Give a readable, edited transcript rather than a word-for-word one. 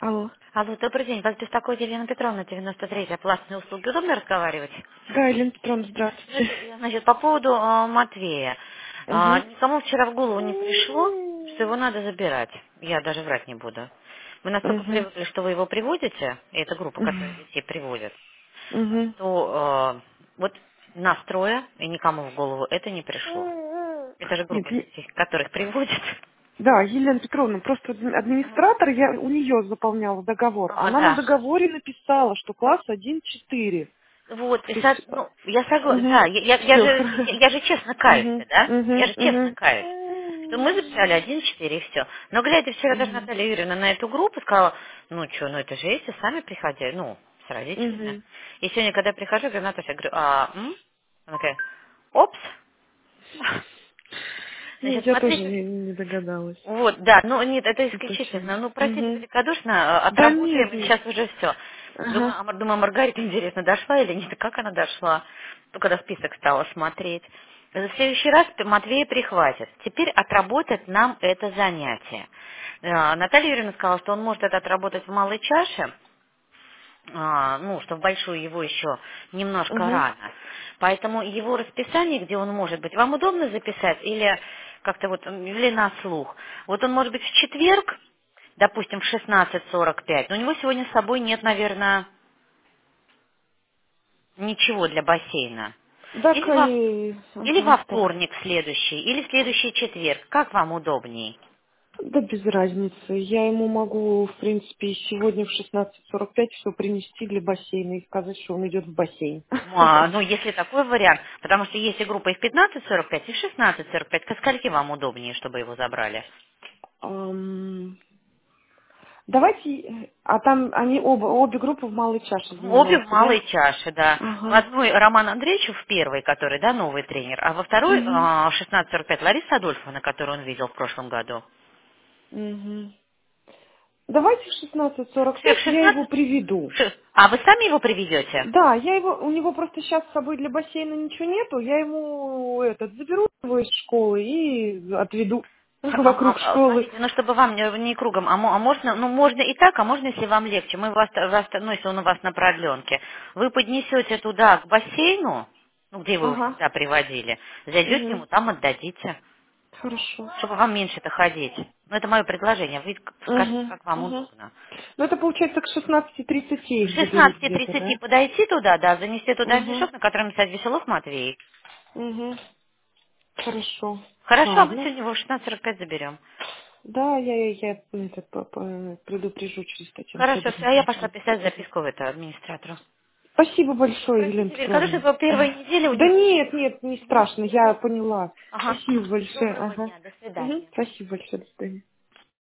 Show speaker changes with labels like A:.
A: Алло.
B: Алло, добрый день. Вас беспокоит Елена Петровна, 93-я. Платные услуги. Удобно разговаривать?
A: Да, Елена Петровна, здравствуйте.
B: Значит, по поводу Матвея.
A: Угу.
B: Никому вчера в голову не пришло, что его надо забирать. Я даже врать не буду. Мы настолько
A: Угу.
B: привыкли, что вы его приводите, и это группа, которая детей приводит,
A: Угу.
B: что вот нас трое, и никому в голову это не пришло. Это же
A: Нет,
B: группа детей, которых приводит.
A: да, Елена Петровна, просто администратор, я у нее заполняла договор. Она на
B: Да.
A: договоре написала, что класс 1-4.
B: Вот,
A: То есть,
B: ну, я согласна,
A: угу.
B: да,
A: Все.
B: я же честно каюсь,
A: Угу.
B: да? Я
A: Угу.
B: же честно
A: Угу.
B: каюсь. Что мы записали 1-4 и все. Но глядя вчера даже
A: Угу.
B: Наталья Юрьевна на эту группу, сказала, ну что, ну это же эти сами приходили, ну, с родителями.
A: Угу.
B: И сегодня, когда я прихожу, говорю, Наташа, я говорю, Она такая, опс.
A: Нет,
B: Значит,
A: я тоже
B: смотрите,
A: не догадалась.
B: вот, да, ну нет, это
A: Уточнить.
B: исключительно. Ну, простите
A: Угу.
B: великодушно,
A: Да нет,
B: отработаем, и
A: нет.
B: сейчас уже все.
A: Ага.
B: Думаю, Маргарита, интересно, дошла или нет, как она дошла? Ну, когда список стала смотреть. В следующий раз Матвея прихватит. Теперь отработать нам это занятие. Наталья Юрьевна сказала, что он может это отработать в малой чаше, ну, что в большую его еще немножко
A: Угу.
B: рано. Поэтому его расписание, где он может быть, вам удобно записать или как-то вот, или на слух? Вот он может быть в четверг, допустим, в 16:45, но у него сегодня с собой нет, наверное, ничего для бассейна.
A: Так,
B: Или во, или во
A: ага, так.
B: вторник следующий, или в следующий четверг. Как вам удобней?
A: Да без разницы. Я ему могу, в принципе, сегодня в 16:45 все принести для бассейна и сказать, что он идет в бассейн.
B: Ну, если такой вариант, потому что есть и группа и в 15:45, и в 16:45. Ко скольки вам удобнее, чтобы его забрали?
A: Ам, Давайте, а там они обе группы в малой чаше
B: Обе в
A: занимаются, да?
B: малой чаше, да. В
A: Ага.
B: одной Роман Андреевич в первой, который, да, новый тренер, а во второй
A: Угу.
B: 16:45 Лариса Адольфовна, которую он видел в прошлом году.
A: Угу. Давайте в
B: В
A: 16:45 я его
B: 16?
A: приведу.
B: А вы сами его приведете?
A: Да, я его, у него просто сейчас с собой для бассейна ничего нету, я ему заберу его из школы и отведу вокруг школы.
B: Смотрите, ну чтобы вам не кругом, а можно, ну можно и так, а можно, если вам легче. Ну если он у вас на продленке, вы поднесете туда к бассейну, ну где вы его
A: Ага.
B: всегда приводили, зайдете
A: Угу.
B: ему, там отдадите,
A: Хорошо.
B: чтобы вам меньше-то ходить. Ну это мое предложение, вы скажите,
A: Угу.
B: как вам
A: Угу.
B: удобно.
A: Ну, это получается к 16:30
B: В
A: их заберут где-то, да?
B: 16:30 подойти туда, да, занести туда
A: Угу.
B: мешок, на котором писать Веселов Матвей.
A: Угу. Хорошо.
B: Хорошо, а мы
A: Ладно.
B: сегодня его в 16:45 заберем.
A: Да, я предупрежу через Татьяну
B: Хорошо, все,
A: Федоровну,
B: а я
A: там
B: пошла писать
A: заберут.
B: записку в это администратору.
A: Спасибо большое, Елена
B: Простите, Вилька, что
A: Петровна.
B: это была первая неделя у
A: Да
B: него.
A: нет, нет, не страшно, я поняла.
B: Ага.
A: Спасибо большое.
B: Доброго
A: Ага.
B: дня, до
A: Угу.
B: свидания.
A: Спасибо большое, до свидания.